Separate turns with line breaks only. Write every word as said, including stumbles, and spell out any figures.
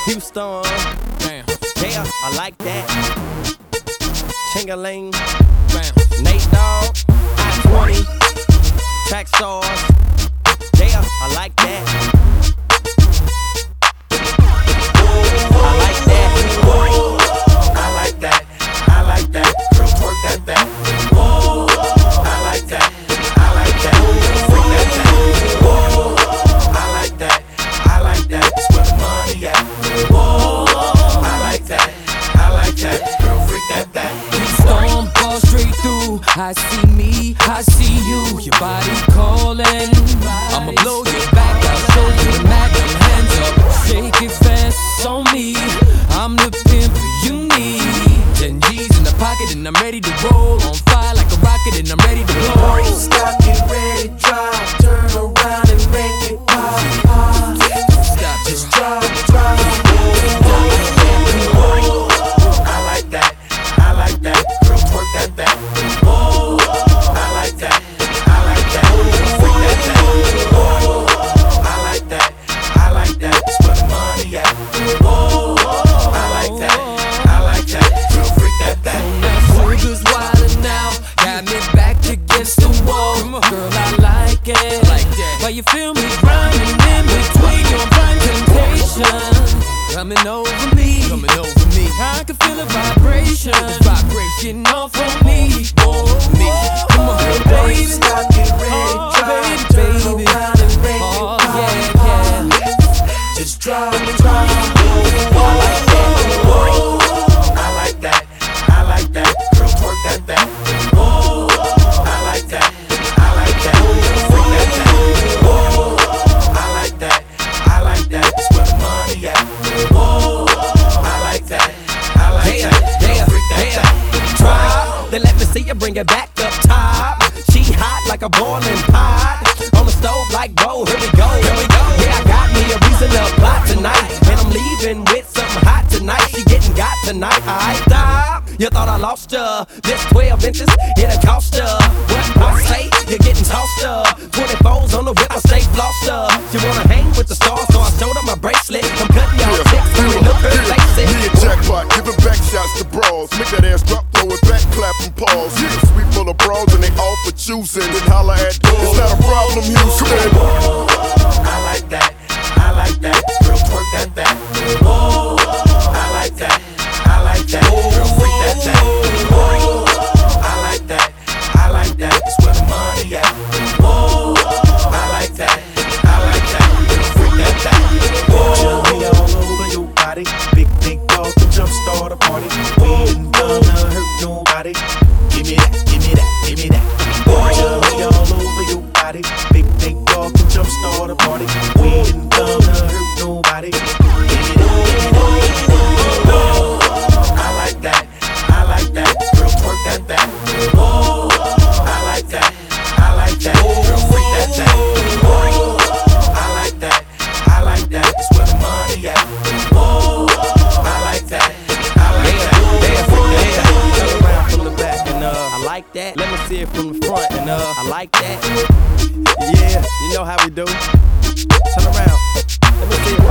Houston.
Damn.
Yeah, I like that. Ching-a-ling.
Bam.
Nate Dogg. I twenty. Track stars. Yeah, I like that. I like that.
I like that. I like that. Girl, twerk that back. Whoa. I like that. I like that. Freak that back. Whoa. I like that. I like that. That's where the money at. Whoa. I like that. I like that. Girl, freak that back.
Storm ball straight through. I see me, I see you. Your body calling. I'ma blow your back. I'll show you the Mac. Hands up, shake it fast on me. I'm the pimp you need. Ten G's in the pocket and I'm ready to roll. On fire like a rocket and I'm ready to blow.
Stop, get ready, drive. Turn around and make it pop, pop.
Stop,
Just drive, drive. I like that. I like that. Girl, twerk that back. Whoa. I like that. I like that. Freak that back. Whoa. I like that. I like that. That's where the money at. Whoa. I like that. I like that. Girl, freak that back.
Now sugar's wildin' now. Got me back against the wall. Girl, I like it. Why you feel me grinding in between your blind temptation? Coming over me. Coming over me. I can feel a vibration. Vibration off on me. Oh, me. Come on, baby.
Stop, get ready,
Oh,
drive.
baby,
Turn
baby.
around and make
Oh,
it pop,
yeah, yeah.
pop. Just drive, drive. I like that. Whoa. I like that. I like that. Girl, twerk that back. Whoa. I like that. I like that. Freak that back. Whoa. I like that. I like that. That's where the money at. Whoa. I like that. I like
Yeah,
that.
yeah,
Freak that
yeah.
back.
Drop. Then let me see you bring it back up top. She hot like a boiling pot. On the stove like whoa, here we go, here we go. Yeah, I got me a reason to plot tonight. And I'm leaving with something hot tonight. She getting got tonight. I stop. You thought I lost ya. This twelve inches, it'll cost ya. What I say, you're getting tossed up. twenty-fours on the whip, I stay flossed up. She wanna hang with the stars, so I showed her my bracelet. I'm cutting y'all
Yeah,
chicks,
yeah,
look her
yeah.
face it.
Me and Jackpot, giving back shots to bras. Make that ass drop, throw it back, clap and pause. Yeah, sweet full of bras and they all for choosing. Then holla at doors. It's not a problem, Houston.
Whoa. I like that. I like that. Girl, twerk that back. Whoa. I like that. I like that. Girl, freak that back. Whoa. I like that. I like that. That's where the money at. Whoa. I like that. I like that. Girl, freak that back. Whoa. Jump me all over your body. Big, big dog can jumpstart a party. We ain't gonna hurt nobody. Give me that. Give me that. Give me that. Jump me all over your body. Big, big dog can jumpstart a party. We ain't gonna hurt nobody. Give me that. Give me that. Whoa. I like that. I like that. Girl, twerk that back. Whoa. I like that. I like that. Girl, freak that back. Whoa. I like that. I like that. That's where the money at. Whoa. I like that. I like that. Freak that back.
Turn around from the back and uh, I like that. Let me see it from the front and uh, I like that. Yeah, you know how we do. Turn around. Let me see it